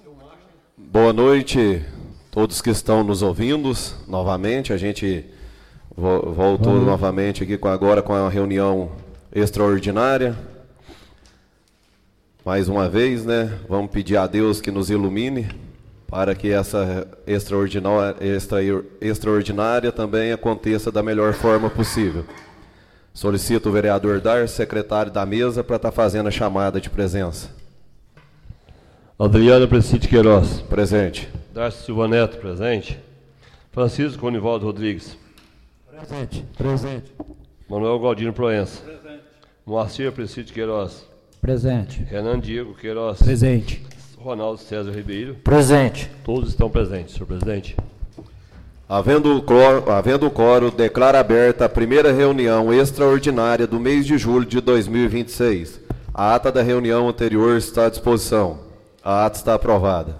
Boa noite a todos que estão nos ouvindo novamente. A gente voltou novamente aqui agora com a reunião extraordinária. Mais uma vez, né? Vamos pedir a Deus que nos ilumine para que essa extraordinária também aconteça da melhor forma possível. Solicito o vereador Darcy, secretário da mesa, para estar fazendo a chamada de presença. Adriana Precite Queiroz. Presente. Darcy Silva Neto, presente. Francisco Ronivaldo Rodrigues. Presente. Presente. Manuel Galdino Proença. Presente. Moacir Precite Queiroz. Presente. Renan Diego Queiroz. Presente. Ronaldo César Ribeiro. Presente. Todos estão presentes, senhor presidente. Havendo o quórum, declaro aberta a primeira reunião extraordinária do mês de julho de 2026. A ata da reunião anterior está à disposição. A ata está aprovada.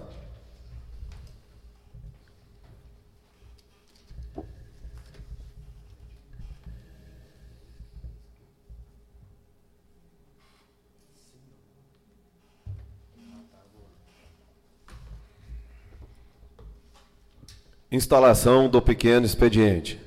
Instalação do pequeno expediente.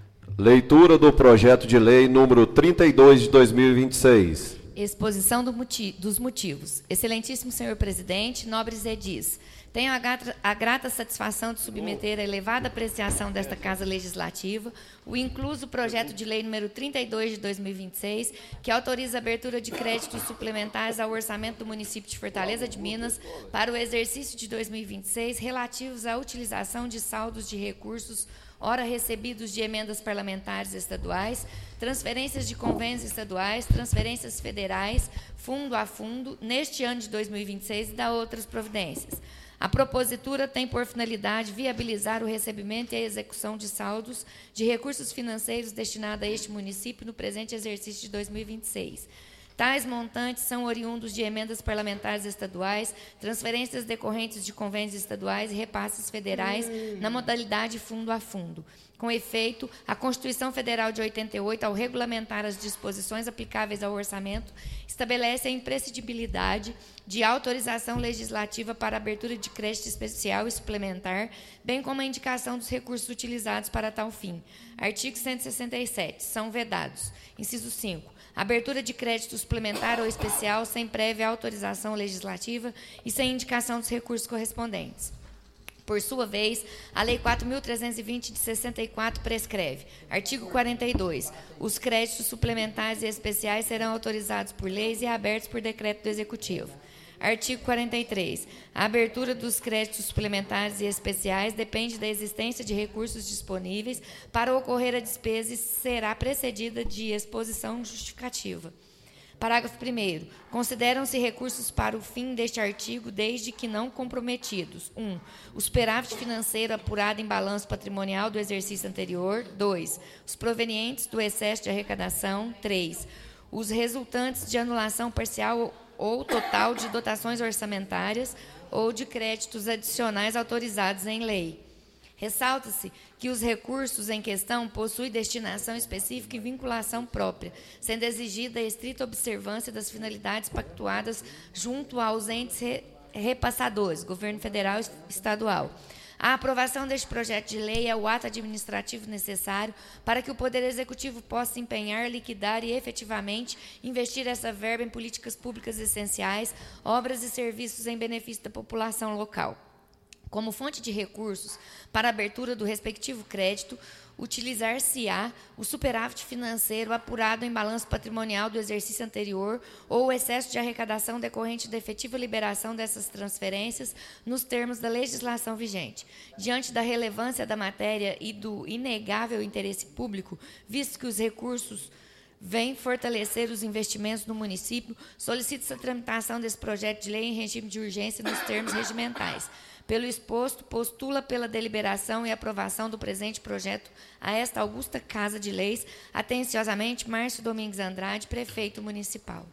Leitura do projeto de lei número 32 de 2026. Exposição dos motivos. Excelentíssimo senhor presidente, nobres edis, tenho a grata satisfação de submeter a elevada apreciação desta Casa Legislativa o incluso projeto de lei número 32 de 2026, que autoriza a abertura de créditos suplementares ao orçamento do município de Fortaleza de Minas para o exercício de 2026, relativos à utilização de saldos de recursos ora recebidos de emendas parlamentares estaduais, transferências de convênios estaduais, transferências federais, fundo a fundo, neste ano de 2026 e da outras providências. A propositura tem por finalidade viabilizar o recebimento e a execução de saldos de recursos financeiros destinados a este município no presente exercício de 2026. Tais montantes são oriundos de emendas parlamentares estaduais, transferências decorrentes de convênios estaduais e repasses federais na modalidade fundo a fundo. Com efeito, a Constituição Federal de 88, ao regulamentar as disposições aplicáveis ao orçamento, estabelece a imprescindibilidade de autorização legislativa para a abertura de crédito especial e suplementar, bem como a indicação dos recursos utilizados para tal fim. Artigo 167. São vedados. Inciso 5. Abertura de crédito suplementar ou especial sem prévia autorização legislativa e sem indicação dos recursos correspondentes. Por sua vez, a Lei 4.320 de 64 prescreve. Artigo 42. Os créditos suplementares e especiais serão autorizados por leis e abertos por decreto do Executivo. Artigo 43. A abertura dos créditos suplementares e especiais depende da existência de recursos disponíveis para ocorrer a despesa e será precedida de exposição justificativa. Parágrafo 1º. Consideram-se recursos para o fim deste artigo desde que não comprometidos. 1. O superávit financeiro apurado em balanço patrimonial do exercício anterior. 2. Os provenientes do excesso de arrecadação. 3. Os resultantes de anulação parcial ou total de dotações orçamentárias ou de créditos adicionais autorizados em lei. Ressalta-se que os recursos em questão possuem destinação específica e vinculação própria, sendo exigida a estrita observância das finalidades pactuadas junto aos entes repassadores, governo federal e estadual. A aprovação deste projeto de lei é o ato administrativo necessário para que o Poder Executivo possa empenhar, liquidar e efetivamente investir essa verba em políticas públicas essenciais, obras e serviços em benefício da população local. Como fonte de recursos para a abertura do respectivo crédito, utilizar-se-á o superávit financeiro apurado em balanço patrimonial do exercício anterior ou o excesso de arrecadação decorrente da efetiva liberação dessas transferências nos termos da legislação vigente. Diante da relevância da matéria e do inegável interesse público, visto que os recursos vêm fortalecer os investimentos no município, solicita-se a tramitação desse projeto de lei em regime de urgência nos termos regimentais. Pelo exposto, postula pela deliberação e aprovação do presente projeto a esta augusta Casa de Leis, atenciosamente, Márcio Domingues Andrade, prefeito municipal.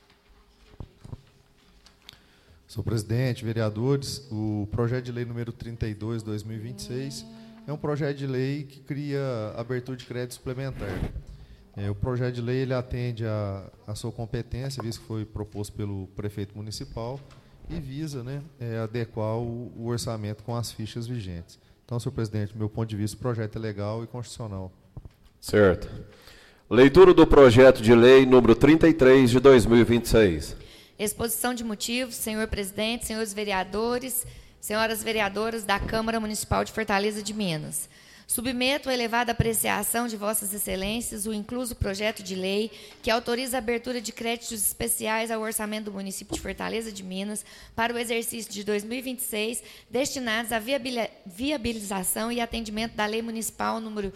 Senhor presidente, vereadores, o projeto de lei número 32, 2026, é um projeto de lei que cria abertura de crédito suplementar. O projeto de lei ele atende a sua competência, visto que foi proposto pelo prefeito municipal, e visa, né, adequar o orçamento com as fichas vigentes. Então, senhor presidente, do meu ponto de vista, o projeto é legal e constitucional. Certo. Leitura do projeto de lei número 33 de 2026. Exposição de motivos, senhor presidente, senhores vereadores, senhoras vereadoras da Câmara Municipal de Fortaleza de Minas. Submeto à elevada apreciação de vossas excelências o incluso projeto de lei que autoriza a abertura de créditos especiais ao orçamento do município de Fortaleza de Minas para o exercício de 2026, destinados à viabilização e atendimento da Lei Municipal número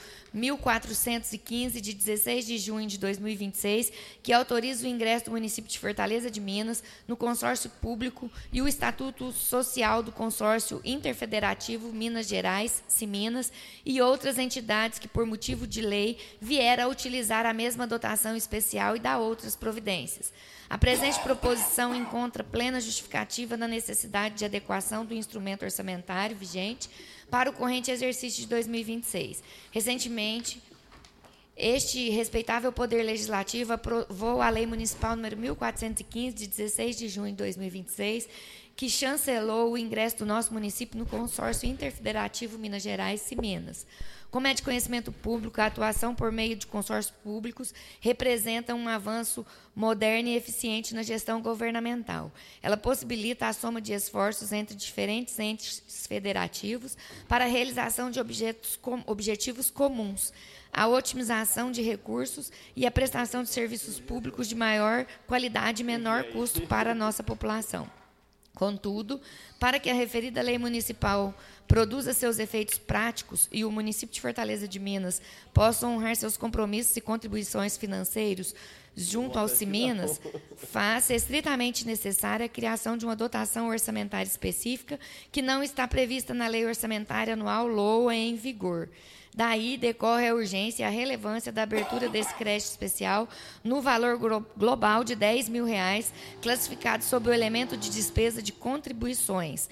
1415, de 16 de junho de 2026, que autoriza o ingresso do município de Fortaleza de Minas no consórcio público e o Estatuto Social do Consórcio Interfederativo Minas Gerais, CIMINAS, e outras entidades que, por motivo de lei, vieram a utilizar a mesma dotação especial e dar outras providências. A presente proposição encontra plena justificativa na necessidade de adequação do instrumento orçamentário vigente para o corrente exercício de 2026. Recentemente, este respeitável Poder Legislativo aprovou a Lei Municipal número 1415, de 16 de junho de 2026, que chancelou o ingresso do nosso município no consórcio interfederativo Minas Gerais, CIMINAS. Como é de conhecimento público, a atuação por meio de consórcios públicos representa um avanço moderno e eficiente na gestão governamental. Ela possibilita a soma de esforços entre diferentes entes federativos para a realização de objetivos comuns, a otimização de recursos e a prestação de serviços públicos de maior qualidade e menor custo para a nossa população. Contudo, para que a referida lei municipal produza seus efeitos práticos e o município de Fortaleza de Minas possa honrar seus compromissos e contribuições financeiros junto ao CIMINAS, faz-se estritamente necessária a criação de uma dotação orçamentária específica que não está prevista na Lei Orçamentária Anual LOA em vigor. Daí decorre a urgência e a relevância da abertura desse crédito especial no valor global de R$ 10.000, classificado sob o elemento de despesa de contribuições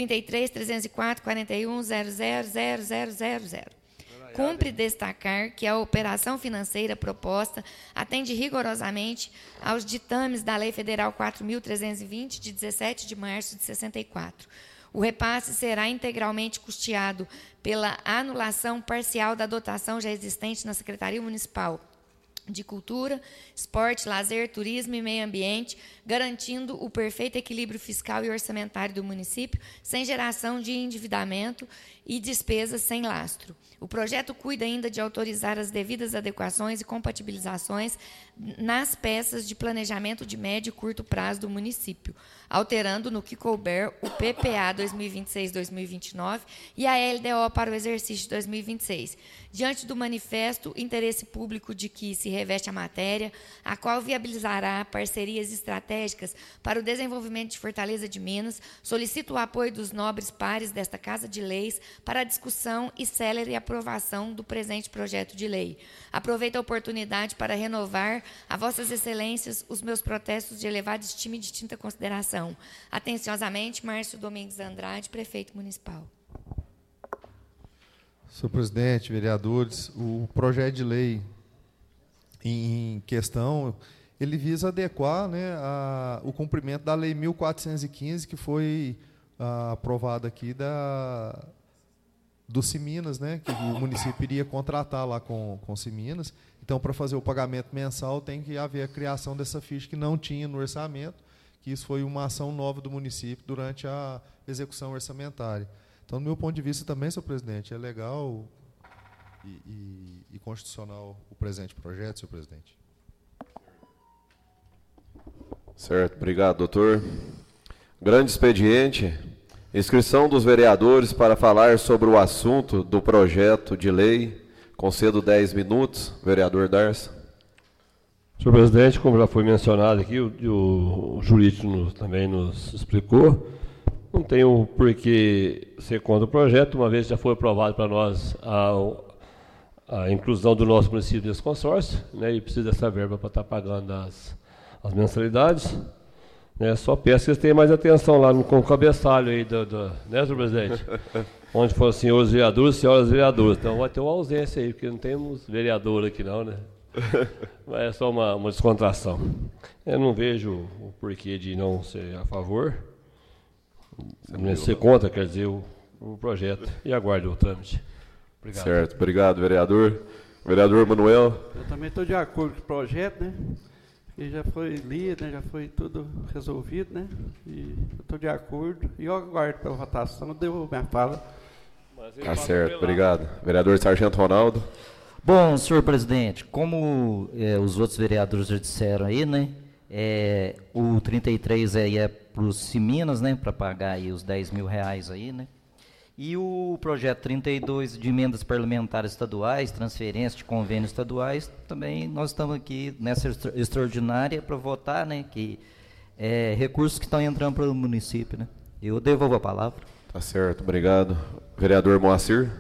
33.304.41.00.0000. Cumpre destacar que a operação financeira proposta atende rigorosamente aos ditames da Lei Federal 4.320, de 17 de março de 64. O repasse será integralmente custeado pela anulação parcial da dotação já existente na Secretaria Municipal de Cultura, Esporte, Lazer, Turismo e Meio Ambiente, garantindo o perfeito equilíbrio fiscal e orçamentário do município, sem geração de endividamento e despesas sem lastro. O projeto cuida ainda de autorizar as devidas adequações e compatibilizações nas peças de planejamento de médio e curto prazo do município, alterando, no que couber, o PPA 2026-2029 e a LDO para o exercício de 2026. Diante do manifesto interesse público de que se reveste a matéria, a qual viabilizará parcerias estratégicas para o desenvolvimento de Fortaleza de Minas, solicito o apoio dos nobres pares desta Casa de Leis para a discussão e célere aprovação do presente projeto de lei. Aproveito a oportunidade para renovar a vossas excelências os meus protestos de elevada estima e distinta consideração. Atenciosamente, Márcio Domingues Andrade, prefeito municipal. Senhor presidente, vereadores, o projeto de lei em questão, ele visa adequar, né, o cumprimento da Lei 1415, que foi aprovada aqui do CIMINAS, né, que o município iria contratar lá com o CIMINAS. Então, para fazer o pagamento mensal, tem que haver a criação dessa ficha que não tinha no orçamento, que isso foi uma ação nova do município durante a execução orçamentária. Então, do meu ponto de vista também, senhor presidente, é legal e constitucional o presente projeto, senhor presidente. Certo, obrigado, doutor. Grande expediente. Inscrição dos vereadores para falar sobre o assunto do projeto de lei. Concedo 10 minutos. Vereador Darcy. Senhor presidente, como já foi mencionado aqui, o jurídico também nos explicou, não tem o porquê ser contra o projeto, uma vez já foi aprovado para nós a inclusão do nosso município nesse consórcio, né, e precisa dessa verba para estar pagando as mensalidades. Né, só peço que eles tenham mais atenção lá com o cabeçalho aí, né, senhor presidente? Onde for senhores vereadores e senhoras vereadoras. Então vai ter uma ausência aí, porque não temos vereador aqui não, né? Mas é só uma descontração. Eu não vejo o porquê de não ser a favor. Ser contra, quer dizer, o projeto e aguardo o trâmite. Obrigado. Certo, obrigado, vereador. Vereador Manuel. Eu também estou de acordo com o projeto, né? E já foi lido, né? Já foi tudo resolvido, né? E eu estou de acordo. E eu aguardo pela votação, eu devo minha fala. Tá certo, obrigado. Vereador Sargento Ronaldo. Bom, senhor presidente, como os outros vereadores já disseram aí, né? O 33 aí é para os Siminas, né? Para pagar aí os R$10.000 aí, né? E o projeto 32 de emendas parlamentares estaduais, transferência de convênios estaduais, também nós estamos aqui nessa extraordinária para votar, né? Que recursos que estão entrando para o município, né? Eu devolvo a palavra. Tá certo, obrigado. Vereador Moacir.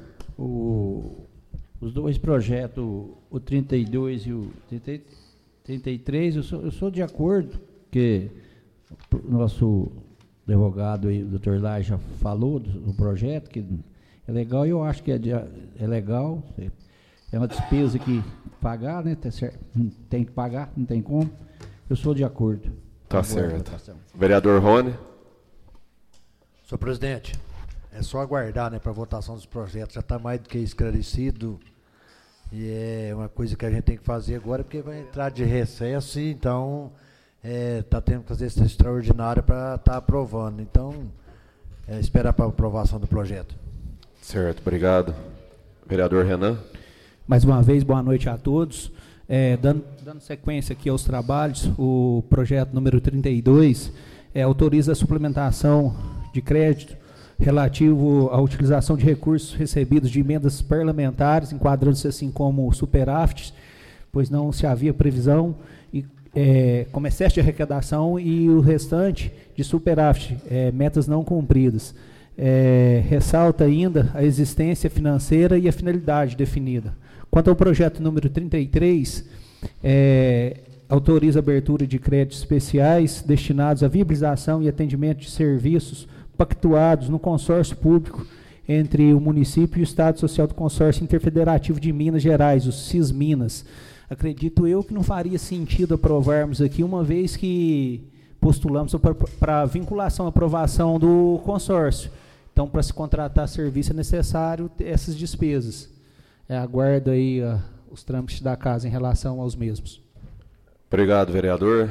Os dois projetos, o 32 e o 33, eu sou de acordo, porque o nosso advogado aí, o doutor Lai, já falou do projeto, que é legal, e eu acho que é legal, é uma despesa que pagar, né? Tem que pagar, não tem como. Eu sou de acordo. Tá certo. Vereador Rony. Senhor presidente, é só aguardar, né, para a votação dos projetos, já está mais do que esclarecido, e é uma coisa que a gente tem que fazer agora, porque vai entrar de recesso, e então está tendo que fazer essa extraordinária para estar aprovando. Então, esperar para a aprovação do projeto. Certo, obrigado. Vereador Renan. Mais uma vez, boa noite a todos. Dando sequência aqui aos trabalhos, o projeto número 32 autoriza a suplementação de crédito relativo à utilização de recursos recebidos de emendas parlamentares, enquadrando-se assim como superávit, pois não se havia previsão, e como excesso de arrecadação, e o restante de superávit, metas não cumpridas. Ressalta ainda a existência financeira e a finalidade definida. Quanto ao projeto número 33, autoriza a abertura de créditos especiais destinados à viabilização e atendimento de serviços pactuados no consórcio público entre o município e o Estado Social do Consórcio Interfederativo de Minas Gerais, o CISMinas. Acredito eu que não faria sentido aprovarmos aqui, uma vez que postulamos para vinculação, aprovação do consórcio. Então, para se contratar serviço, é necessário essas despesas. Aguardo aí os trâmites da casa em relação aos mesmos. Obrigado, vereador.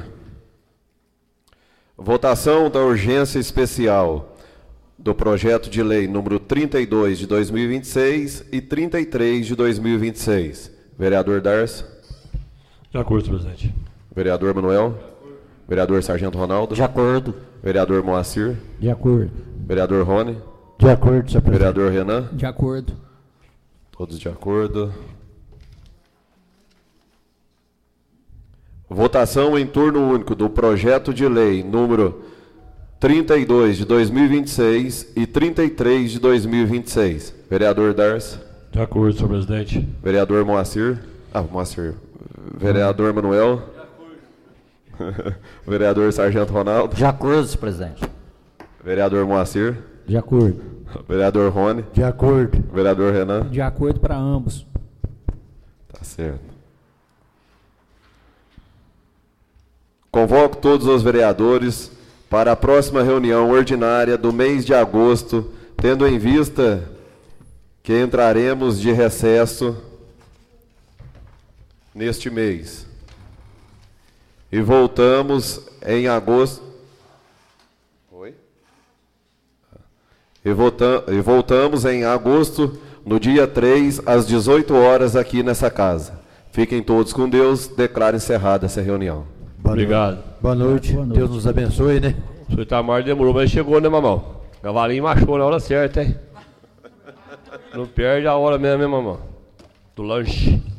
Votação da urgência especial do projeto de lei número 32 de 2026 e 33 de 2026. Vereador Darcy. De acordo, presidente. Vereador Manuel. Vereador Sargento Ronaldo. De acordo. Vereador Moacir. De acordo. Vereador Rony. De acordo, senhor presidente. Vereador Renan. De acordo. Todos de acordo. Votação em turno único do projeto de lei número 32 de 2026 e 33 de 2026. Vereador Darcy. De acordo, senhor presidente. Vereador Moacir. Moacir. Vereador Manuel. De acordo. Vereador Sargento Ronaldo. De acordo, senhor presidente. Vereador Moacir. De acordo. Vereador Rony. De acordo. Vereador Renan. De acordo para ambos. Tá certo. Convoco todos os vereadores para a próxima reunião ordinária do mês de agosto, tendo em vista que entraremos de recesso neste mês. E voltamos em agosto. Oi? E voltamos em agosto, no dia 3, às 18 horas, aqui nessa casa. Fiquem todos com Deus. Declaro encerrada essa reunião. Obrigado. Boa noite. Deus nos abençoe, né? O senhor Itamar demorou, mas chegou, né, mamão? Cavalinho machou na hora certa, hein? Não perde a hora mesmo, hein, mamão? Do lanche.